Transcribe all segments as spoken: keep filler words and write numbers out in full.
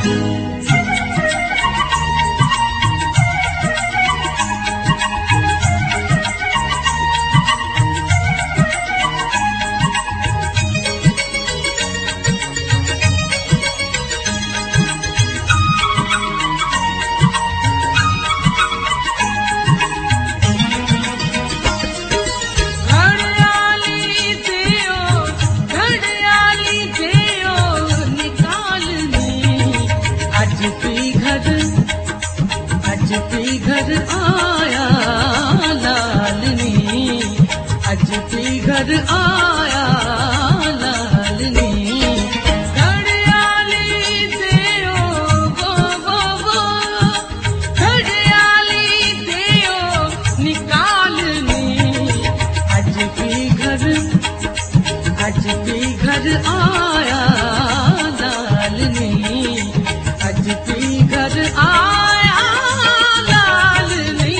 घर आया लालनी घड़ियाली देओ गो गो गो घड़ियाली देओ निकालनी अज भी घर अज भी घर आया लालनी अज भी घर आया लालनी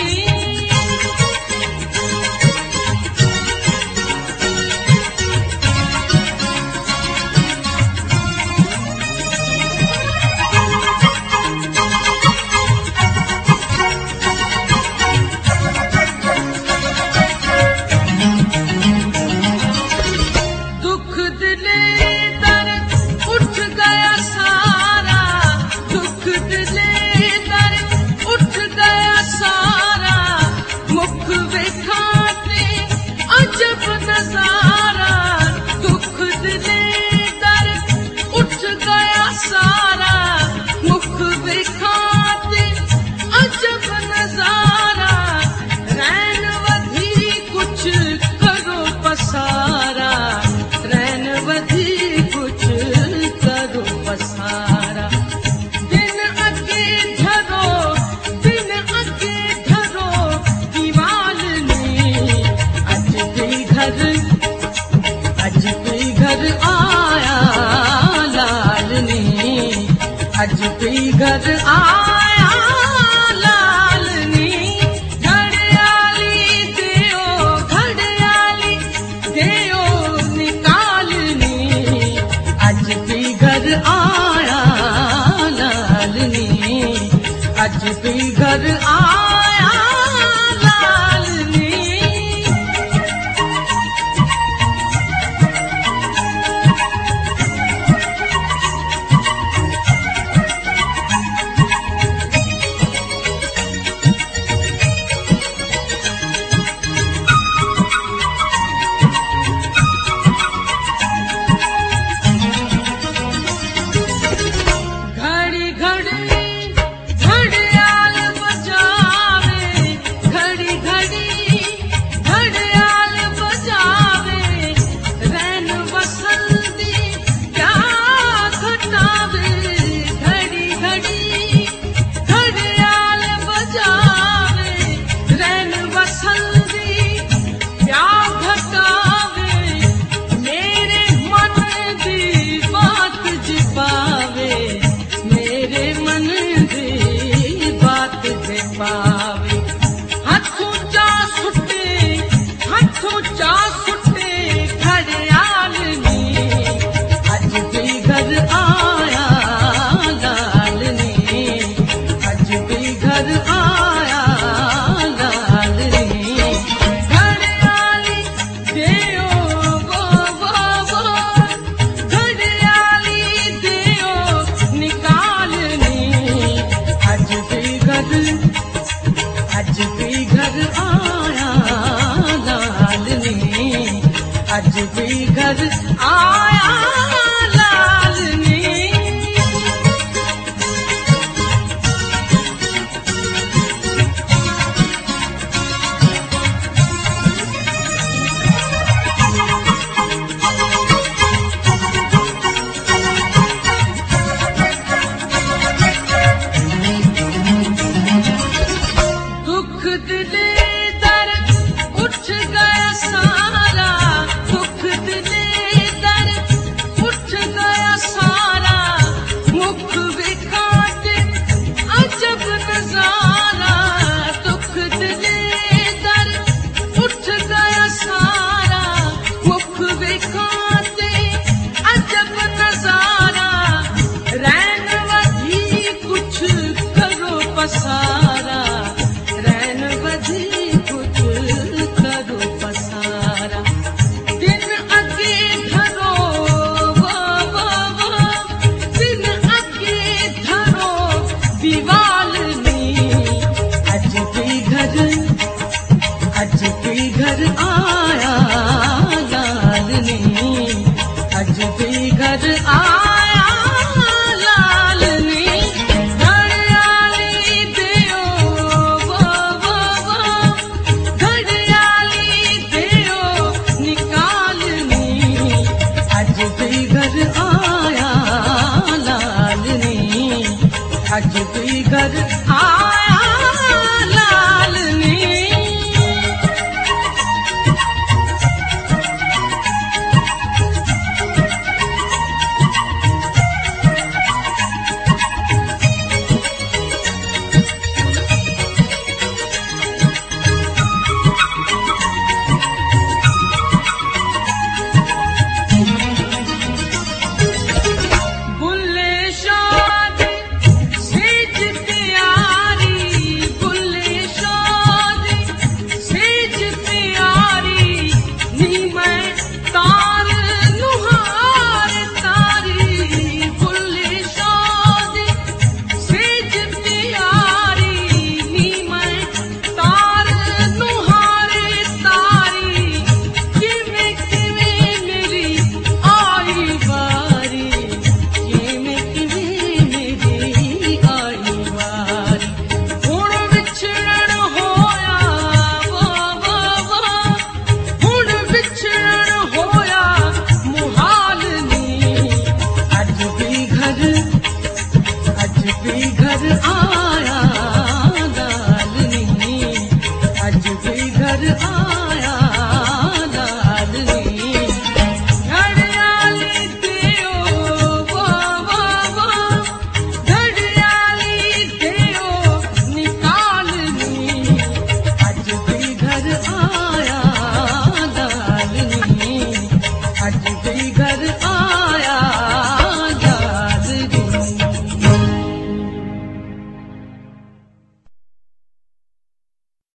अज भी घर आया लालनी अज भी घर आया लालनी घड़ियाली देओ घड़ियाली देओ निकालनी अज भी घर आया लालनी अज भी घर आया लालनी पावे हथों चा सुटे हथों चा सुटे घड़ियालनी अज भी घर आया लालनी अज भी घर आया लालनी घड़ियाली देओ गो गो गो घड़ियाली देओ निकालनी अज भी घर अज भी घर आया लालनी अज भी घर आया लालनी दुख दिले दर्द उठ गया सारा दुख दिले दर्द अज भी घर आया लालनी। घर